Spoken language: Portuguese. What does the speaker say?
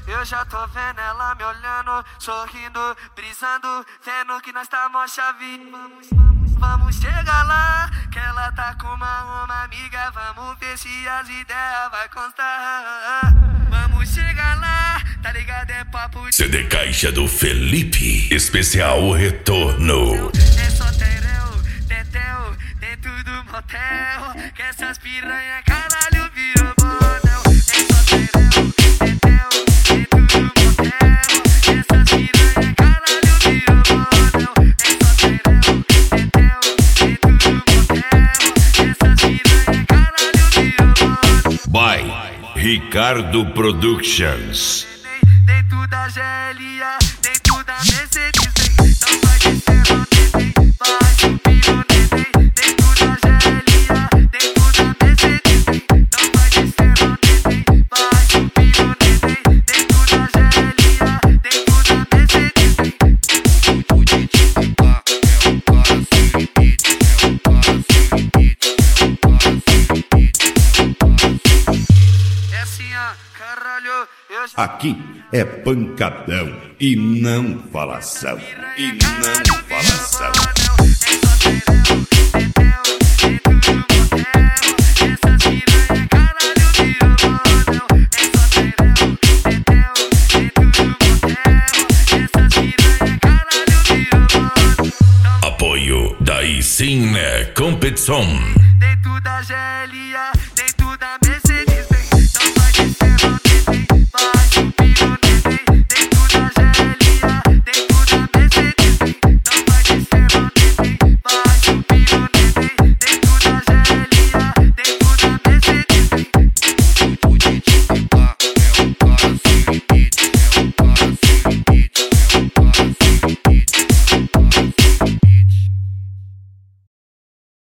Eu já tô vendo ela me olhando, sorrindo, brisando, vendo que nós tá mó chave. Vamos chegar lá, que ela tá com uma amiga. Vamos ver se as ideias vai constar. Vamos chegar lá, tá ligado? É papo de CD Caixa do Felipe, especial O Retorno. É só tereu, tetel, dentro do motel. Que essas piranha caralho virou model. É só tereu, tetel, dentro do motel. Que essas piranha caralho virou model. É só tereu, tetel, dentro do motel. Que essas piranha caralho virou model. By Ricardo Productions. Dentro da GLA, dentro da Mercedes, não vai descer no neném, vai subir no neném. Dentro da GLA, dentro da Mercedes, não vai descer no neném, vai subir no neném. Dentro da GLA, dentro da Mercedes. O DJ Pá é um cara sem limite, é um cara sem limite, é um cara sem limite, é assim, ó, caralho, eu já... Aqui é pancadão e não falação. E não falação. Apoio da Cine Competição. Dentro da GL